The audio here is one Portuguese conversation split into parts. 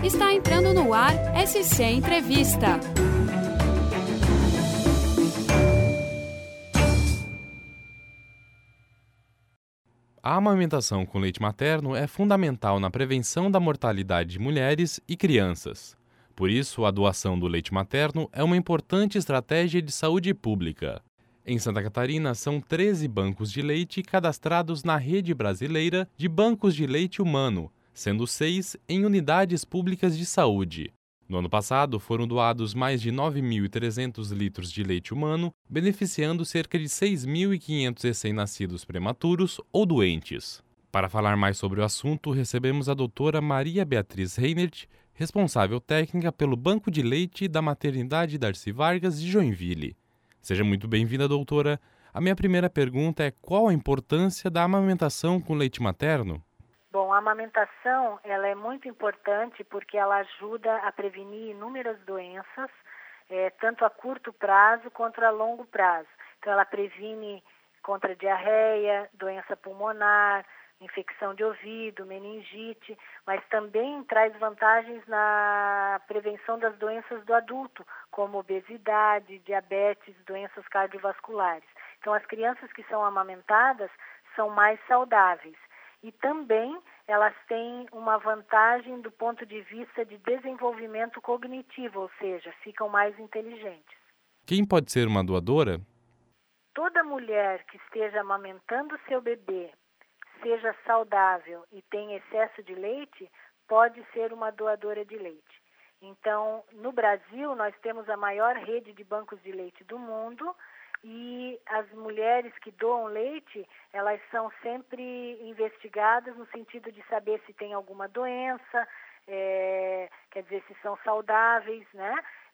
Está entrando no ar SC Entrevista. A amamentação com leite materno é fundamental na prevenção da mortalidade de mulheres e crianças. Por isso, a doação do leite materno é uma importante estratégia de saúde pública. Em Santa Catarina, são 13 bancos de leite cadastrados na rede brasileira de bancos de leite humano, sendo 6 em unidades públicas de saúde. No ano passado, foram doados mais de 9.300 litros de leite humano, beneficiando cerca de 6.500 recém-nascidos prematuros ou doentes. Para falar mais sobre o assunto, recebemos a doutora Maria Beatriz Reinert, responsável técnica pelo Banco de Leite da Maternidade Darcy Vargas de Joinville. Seja muito bem-vinda, doutora. A minha primeira pergunta é: qual a importância da amamentação com leite materno? Bom, a amamentação ela é muito importante porque ela ajuda a prevenir inúmeras doenças, tanto a curto prazo quanto a longo prazo. Então, ela previne contra diarreia, doença pulmonar, infecção de ouvido, meningite, mas também traz vantagens na prevenção das doenças do adulto, como obesidade, diabetes, doenças cardiovasculares. Então, as crianças que são amamentadas são mais saudáveis. E também elas têm uma vantagem do ponto de vista de desenvolvimento cognitivo, ou seja, ficam mais inteligentes. Quem pode ser uma doadora? Toda mulher que esteja amamentando seu bebê, seja saudável e tenha excesso de leite, pode ser uma doadora de leite. Então, no Brasil, nós temos a maior rede de bancos de leite do mundo. E as mulheres que doam leite, elas são sempre investigadas no sentido de saber se tem alguma doença, quer dizer, se são saudáveis, né?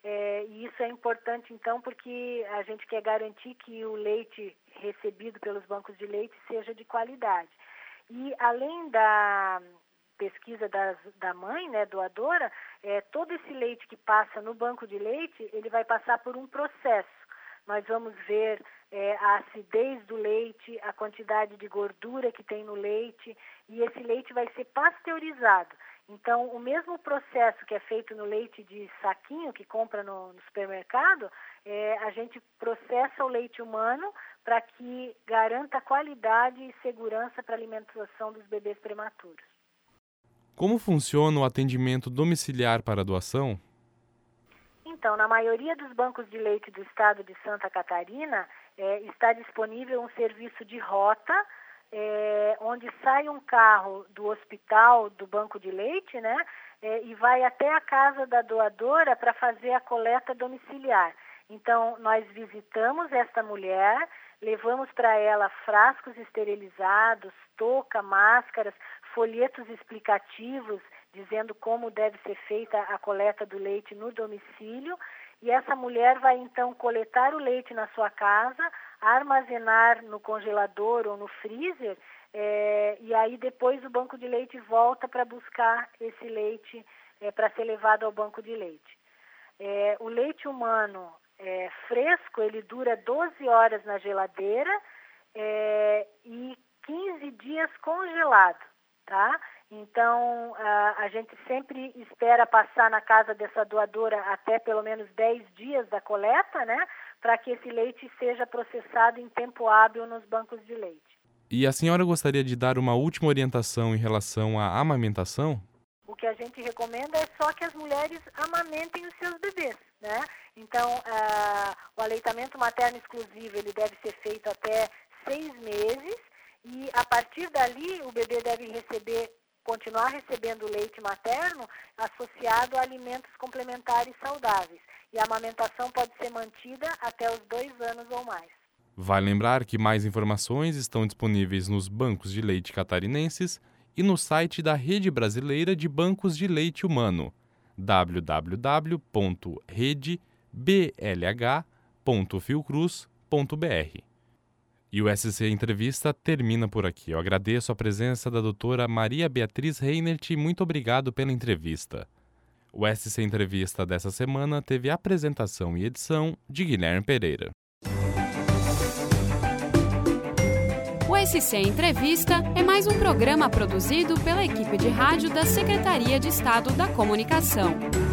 E isso é importante, então, porque a gente quer garantir que o leite recebido pelos bancos de leite seja de qualidade. E além da pesquisa da mãe, né, doadora, todo esse leite que passa no banco de leite, ele vai passar por um processo. Nós vamos ver a acidez do leite, a quantidade de gordura que tem no leite, e esse leite vai ser pasteurizado. Então, o mesmo processo que é feito no leite de saquinho, que compra no supermercado, a gente processa o leite humano para que garanta qualidade e segurança para a alimentação dos bebês prematuros. Como funciona o atendimento domiciliar para a doação? Então, na maioria dos bancos de leite do estado de Santa Catarina, está disponível um serviço de rota, onde sai um carro do hospital do banco de leite, né, e vai até a casa da doadora para fazer a coleta domiciliar. Então, nós visitamos esta mulher, levamos para ela frascos esterilizados, touca, máscaras, folhetos explicativos, dizendo como deve ser feita a coleta do leite no domicílio, e essa mulher vai então coletar o leite na sua casa, armazenar no congelador ou no freezer, e aí depois o banco de leite volta para buscar esse leite para ser levado ao banco de leite. O leite humano fresco, ele dura 12 horas na geladeira e 15 dias congelado, tá? Então, a gente sempre espera passar na casa dessa doadora até pelo menos 10 dias da coleta, né? Para que esse leite seja processado em tempo hábil nos bancos de leite. E a senhora gostaria de dar uma última orientação em relação à amamentação? O que a gente recomenda é só que as mulheres amamentem os seus bebês, né? Então, o aleitamento materno exclusivo, ele deve ser feito até 6 meses e a partir dali o bebê deve continuar recebendo leite materno associado a alimentos complementares saudáveis. E a amamentação pode ser mantida até os 2 anos ou mais. Vale lembrar que mais informações estão disponíveis nos bancos de leite catarinenses e no site da Rede Brasileira de Bancos de Leite Humano, www.redeblh.fiocruz.br. E o SC Entrevista termina por aqui. Eu agradeço a presença da doutora Maria Beatriz Reinert e muito obrigado pela entrevista. O SC Entrevista dessa semana teve apresentação e edição de Guilherme Pereira. O SC Entrevista é mais um programa produzido pela equipe de rádio da Secretaria de Estado da Comunicação.